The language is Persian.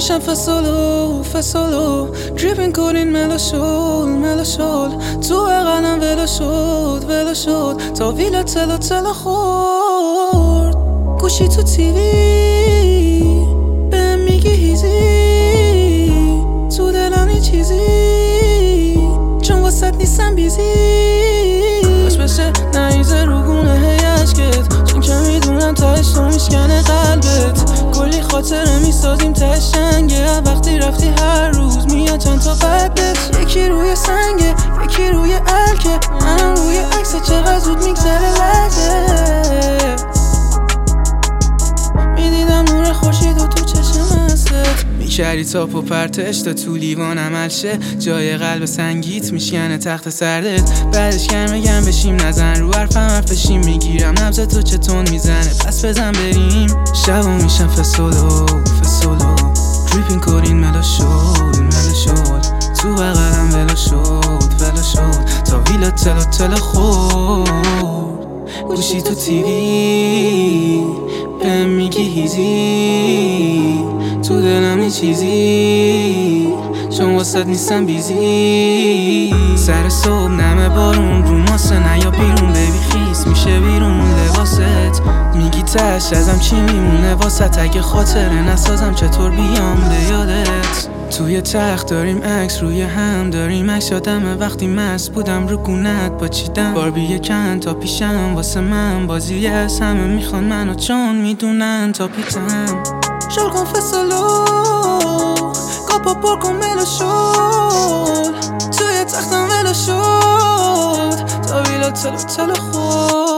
میشم فسولو دریپین کنین ملا شول تو بغلم ولو شد تا ویلا تلا خورد گوشی تو تیوی بهم میگی هیزی تو دلم یه چیزی چون واسط نیستم بیزی باش بشه نریزه رو گونه هی عشقت چون که میدونم تهش تو میشکنه قلبت کلی خاطره میسازیم تهش شنگه وقتی رفتی هر روز میاد چند تا بدت یکی روی سنگه یکی روی الکه منم روی عکس چقدر زود میگذره لحظه میدیدم نور خورشید و تو چشم هستت میکردی تاپ و پرتش تا تو لیوان عمل شه جای قلب سنگیت میشکنه تخت سردت بعدش گرم بشیم نزن رو حرفشیم میگیرم نبض تو چتون میزنه پس بزن بریم شبا میشم فسولو دریپین کنین ملا شول تو بغلم ولو شد تا ویلا تلا خورد گوشی تو تیوی بهم میگی هیزی تو دلم یه چیزی چون واسط نیستم بیزی سر صبح نمه بارون رو ماسه نیا بیرون بیبی خیس میشه بیرون لباست میگی تش ازم چی میمونه واسط اگه خاطره نسازم چطور بیام به یادت توی تخت داریم عکس روی هم داریم عکس یادمه وقتی مست بودم رو گونت با چیدم باربی کن تا پیشم واسه من بازی از همه میخوان منو چون میدونن تا پیتم شل کن فسولو کاپا پر کن ملا شد توی تختم ولو شد تا ویلا تلا خورد